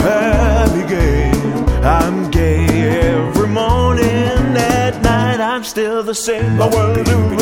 happy gay. I'm gay every morning, at night I'm still the same. My world